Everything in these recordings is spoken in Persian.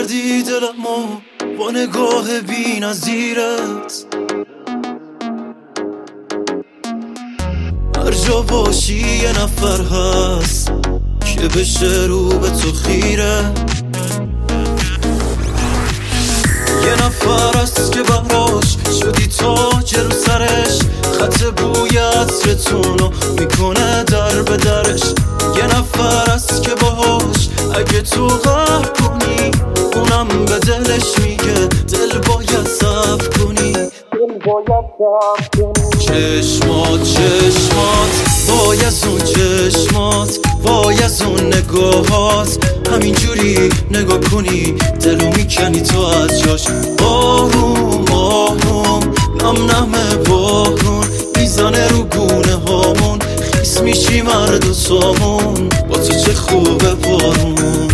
کردی دلمو با نگاه بی نظیرت. هر جا باشی یه نفر هست که بشه رو به تو خیره. یه نفر هست که براش شدی تاج رو سرش، خط بوی عطرتونو میکنه در به درش. یه نفر هست که باهاش اگه تو قهر کنی اونم به دلش میگه دل باید صبر کنی. چشمات وای از اون چشمات، وای از اون نگاهات، همینجوری نگاه کنی دلو میکنی تو از جاش. آروم آروم نم نم بارون میزنه رو گونه هامون، خیس میشی مرد و سامون با تو چه خوبه بارون.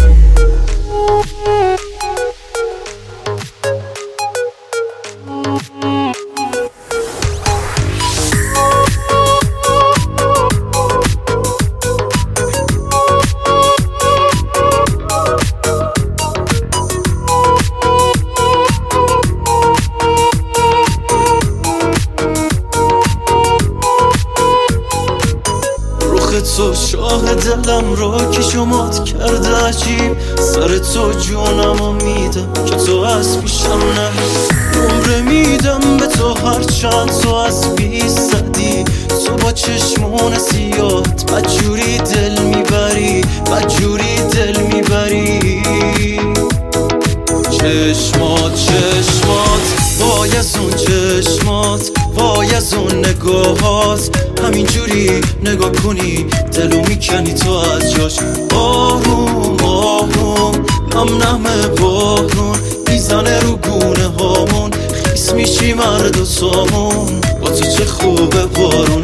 تو شاه دلم را که شمات کرده عجیب، سر تو جونمو میدم که تو از پیشم نری. عمره میدم به تو هر چند تو از بی زدی، تو با چشمون سیات بدجوری دل میبری، بدجوری دل میبری. چشمات وای از اون چشمات، وای از اون نگاهات، همینجوری نگاه کنی دلو میکنی تو از جاش. آروم آروم نم نم بارون میزنه رو گونه هامون، خیس میشی مرد و سامون با تو چه خوبه بارون.